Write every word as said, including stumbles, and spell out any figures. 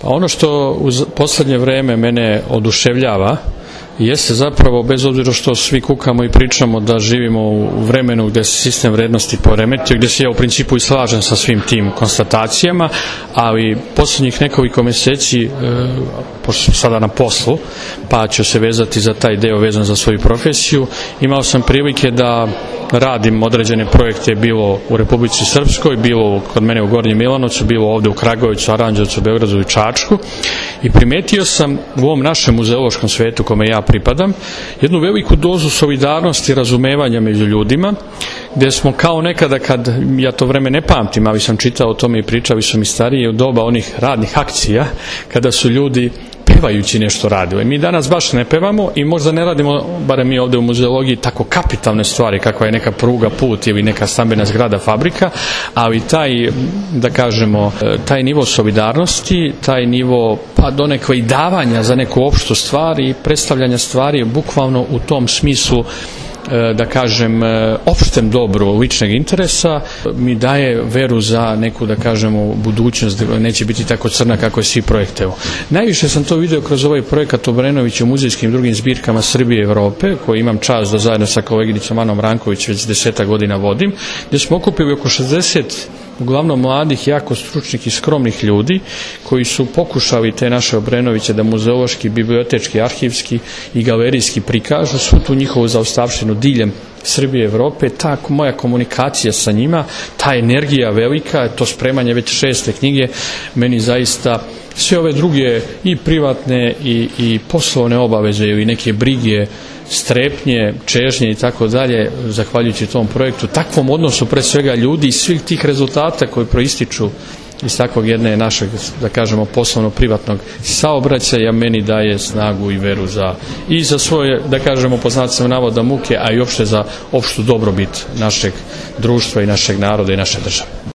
Pa ono što u poslednje vreme mene oduševljava jeste zapravo, bez obzira što svi kukamo i pričamo da živimo u vremenu gde se sistem vrednosti poremetio, gde se ja u principu i slažem sa svim tim konstatacijama, ali poslednjih nekoliko meseci, e, pošto sam sada na poslu, pa ću se vezati za taj deo vezan za svoju profesiju, imao sam prilike da radim određene projekte, bilo u Republici Srpskoj, bilo kod mene u Gornjem Milanovcu, bilo ovde u Kragujevcu, Aranđelovcu, Beogradu i Čačku, i primetio sam u ovom našem muzeološkom svetu kome ja pripadam jednu veliku dozu solidarnosti i razumevanja među ljudima, gde smo kao nekada, kad ja to vreme ne pamtim, ali sam čitao o tome i pričali su mi stariji, u doba onih radnih akcija, kada su ljudi pevajući nešto radili. Mi danas baš ne pevamo i možda ne radimo, barem mi ovde u muzeologiji, tako kapitalne stvari kakva je neka pruga, put ili neka stambena zgrada, fabrika, ali taj, da kažemo, taj nivo solidarnosti, taj nivo pa donekle i davanja za neku opštu stvar i predstavljanja stvari bukvalno u tom smislu, da kažem, opštem dobru ličnog interesa, mi daje veru za neku, da kažemo, budućnost, neće biti tako crna kako je svi projektevo. Najviše sam to video kroz ovaj projekat Obrenović u muzejskim drugim zbirkama Srbije i Evrope, koji imam čast da zajedno sa koleginicom Anom Ranković već deseta godina vodim, gde smo okupili oko šezdeset uglavnom mladih, jako stručnih i skromnih ljudi koji su pokušali te naše Obrenoviće da muzeološki, bibliotečki, arhivski i galerijski prikažu svu tu njihovu zaostavštinu diljem Srbije i Evrope. Ta moja komunikacija sa njima, ta energija velika, to spremanje već šeste knjige, meni zaista sve ove druge i privatne i, i poslovne obaveze ili neke brige, strepnje, čežnje i tako dalje, zahvaljujući tom projektu, takvom odnosu pre svega ljudi i svih tih rezultata koji proističu iz takvog jedne našeg, da kažemo, poslovno-privatnog saobraćaja, meni daje snagu i veru za, i za svoje, da kažemo, po znacima navoda muke, a i opšte za opštu dobrobit našeg društva i našeg naroda i naše države.